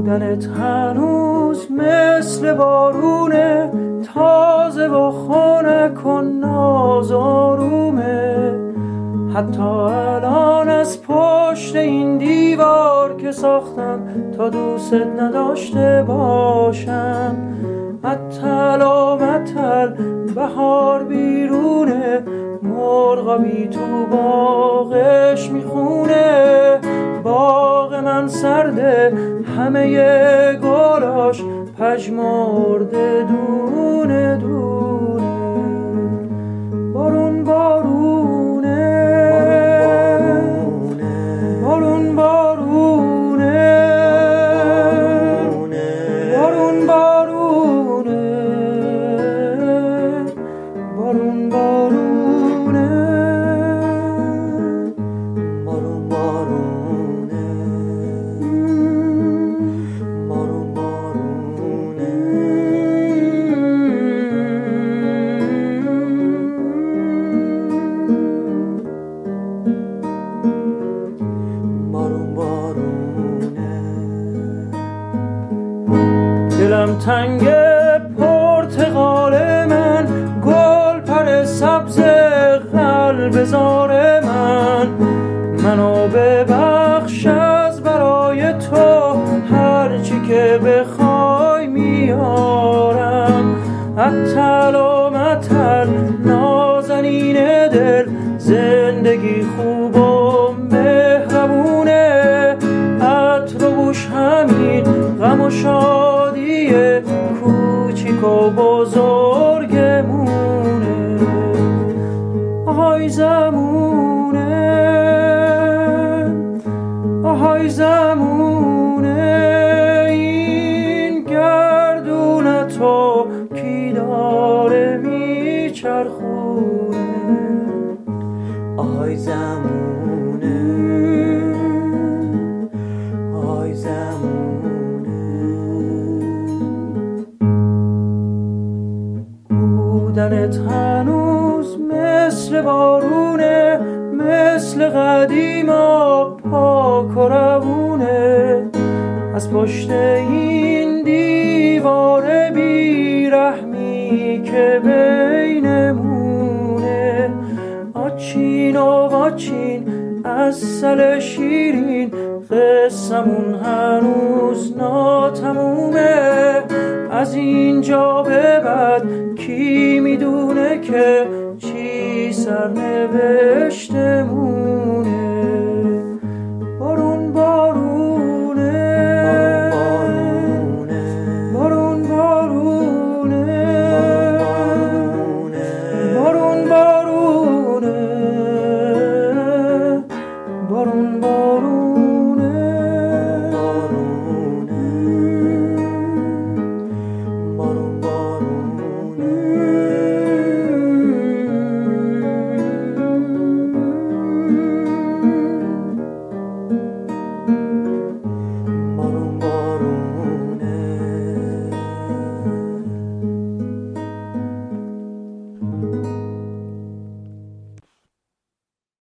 بودنت هنوز مثل بارونه، تازه و خنک و ناز آرومه. حتی الان از پشت این دیوار که ساختم تا دوست نداشته باشم، متل و متل بهار بیرونه، مرغابی تو باغش میخونه. باغ من سرده همه گلاش پژمرده دونه دونه. بارون بارونه، بارون بارونه، بارون بارونه، بارون بارونه، بارون بارونه، بارون بارونه. بارون بارونه. دلم تنگ پرتقال من، گل پر سبز قلب زار من. منو ببخش از برای تو، هرچی که بخوای میارم. متل و متل نازنین دل، زندگی خوب و مهربونه. عطر و بوش همین غم و شادی کوچیک و بزرگمونه. آهای زمونه، آهای زمونه، این گردون تو کی داره میچرخونه. آهای زمونه، آهای زمونه. بودنت هنوز مثل بارونه، مثل قدیما پاک و روونه. از پشت این دیوار بیرحمی که بینمونه، آچین و آچین عسل شیرین، قصمون هنوز ناتمومه. از اینجا به بعد کی میدونه که چی سرنوشتمونه. بارون بارونه، بارون بارونه، بارون بارونه، بارون بارونه.